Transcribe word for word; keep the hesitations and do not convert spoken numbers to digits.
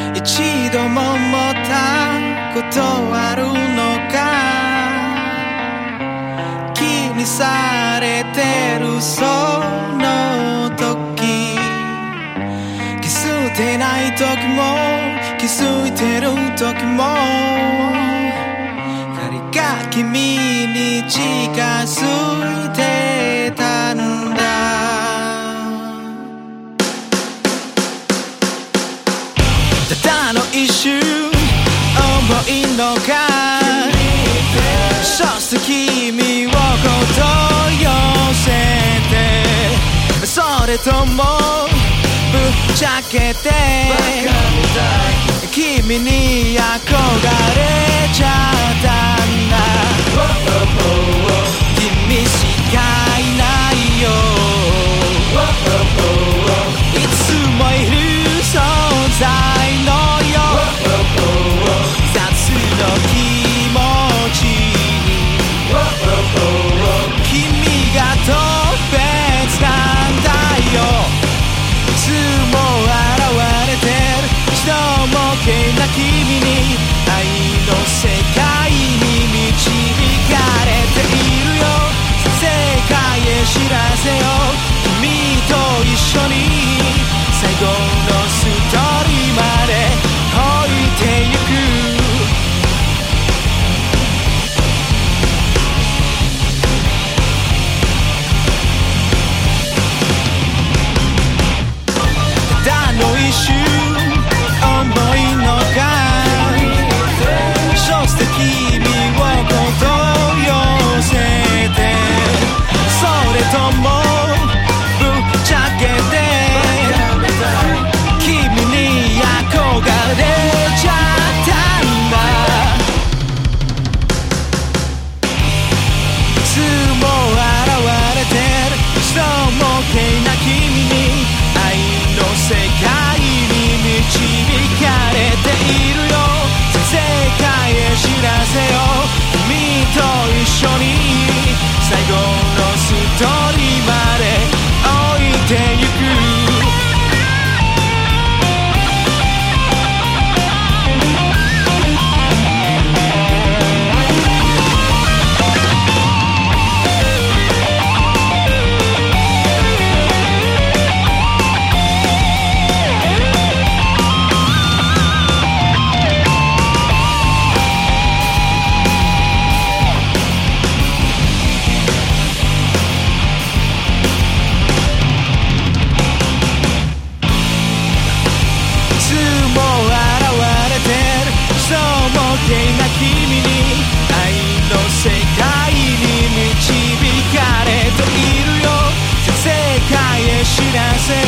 一度も思ったことあるのか。気にされてるその時、気づいてない時も気づいてる時も、誰が君に近づいてたんだ。ただの一瞬思いのが、そして君をこっと寄せて、それともぶっちゃけて君に憧れちゃったんだ。君しかいないよ、いつもいる存在のよ、雑の気持ち、君が特別なんだよ。いつも現れてる人もけな君に、愛の世界に導かれているよ。世界へ知らせよう、君と一緒に最後のストーリーまで置いてゆく。ただの一瞬思いのが、そして君をこっと寄せて、それともぶっちゃけて君に憧れちゃったんだ。いつも現れてる人もけな君に、愛の世界に導かれているよ。世界へ知らせよう、君と一緒に最後のストーリーまで置いてゆく。君に愛の世界に導かれているよ。世界へ知らせ